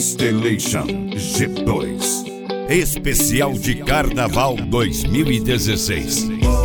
Constellation G2 Especial de Carnaval 2016.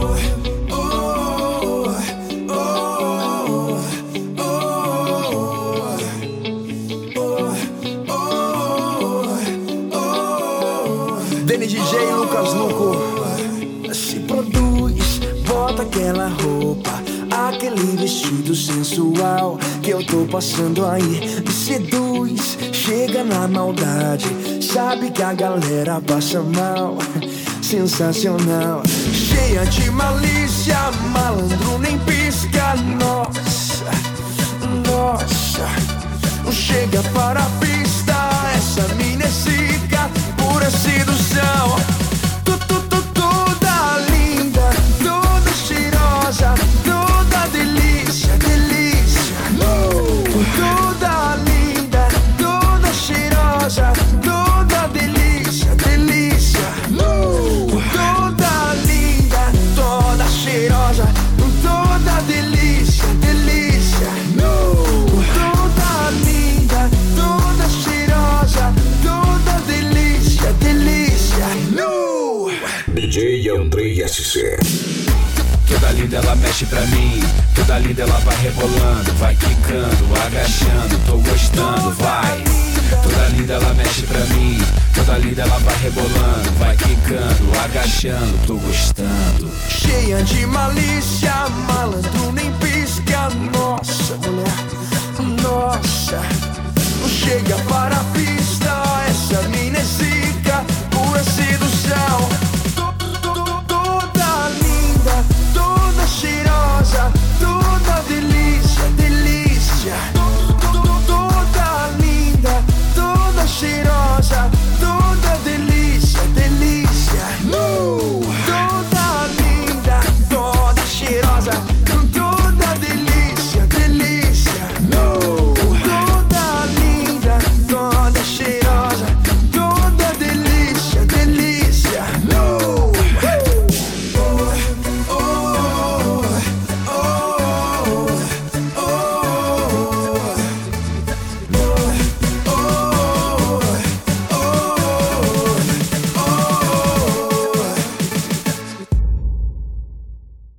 Deni DJ e Lucas Luco. Se produz, bota aquela roupa, aquele vestido sensual que eu tô passando aí. Me seduz, chega na maldade, sabe que a galera passa mal. Sensacional, cheia de malícia, malandro nem pisca. Nossa, nossa, chega para a pista, essa mina é zica, pura sedução. Toda linda, toda cheirosa, toda delícia, delícia. Toda linda, toda cheirosa, toda delícia, delícia. Toda linda, toda cheirosa, toda delícia, delícia. Toda linda, toda cheirosa, toda delícia, delícia. DJ Andrei SC. Toda linda ela mexe pra mim, toda linda ela vai rebolando, vai quicando, agachando, tô gostando, vai. Toda linda ela mexe pra mim, toda linda ela vai rebolando, vai quicando, agachando, tô gostando. Cheia de malícia, malandro nem pisca. Nossa, mulher, nossa, chega para a pista.